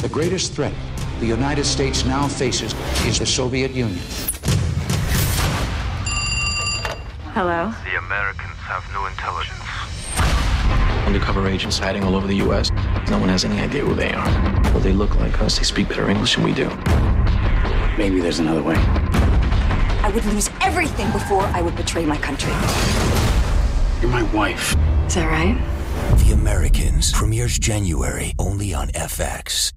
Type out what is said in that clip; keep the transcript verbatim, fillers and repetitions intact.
The greatest threat the United States now faces is the Soviet Union. Hello? The Americans have new intelligence. Undercover agents hiding all over the U S No one has any idea who they are. Well, they look like us. They speak better English than we do. Maybe there's another way. I would lose everything before I would betray my country. You're my wife. Is that right? The Americans premieres January only on F X.